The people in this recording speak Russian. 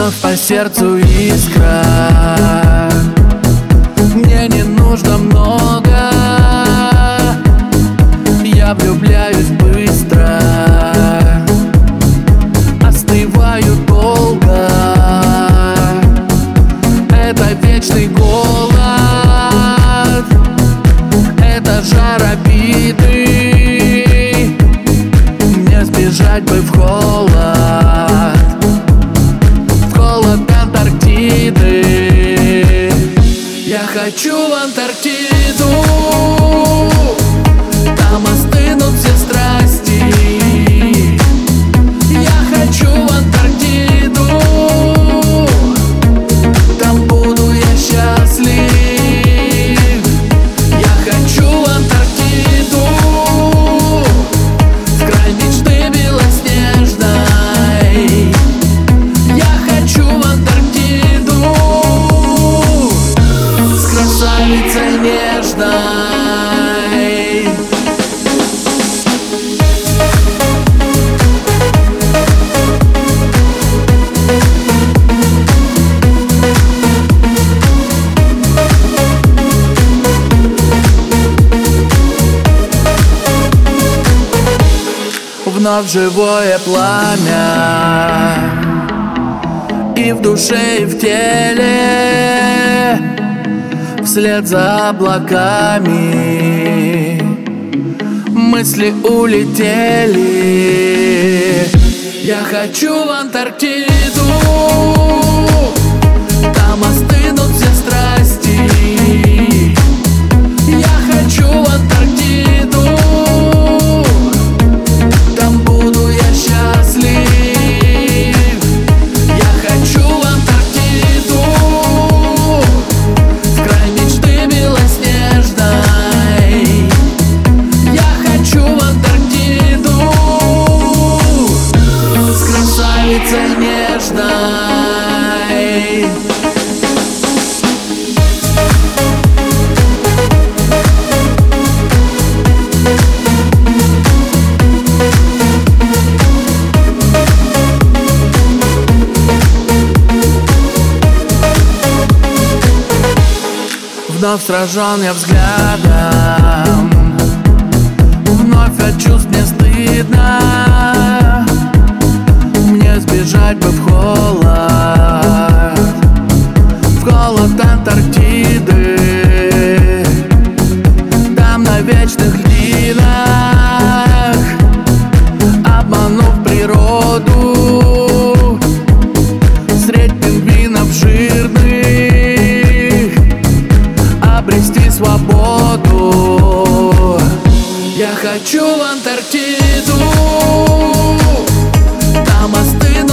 Вновь по сердцу искра. Мне не нужно много, я влюбляюсь быстро, остываю долго. Это вечный голод, это жар обиды. Мне сбежать бы в холод Антарктиды. Я хочу в Антарктиду, там остынут все страсти. Я хочу в Антарктиду, там буду я счастлив. Я хочу в Антарктиду, в край мечты белоснежной. Я хочу в Антарктиду с красавицей нежной. Вновь живое пламя и в душе, и в теле, вслед за облаками мысли улетели. Я хочу в Антарктиду, там остынут все страсти. Я хочу в Антарктиду, там буду я счастлив. Я хочу в Антарктиду, в край мечты белоснежной. Я хочу в Антарктиду с красавицей нежной. Вновь сражен я взглядом, вновь от чувств мне стыдно. Мне сбежать бы в холод Антарктиды. Там на вечных льдинах, обманув природу, средь пингвинов жирных обрести свободу. Я хочу в Антарктиду, там остынут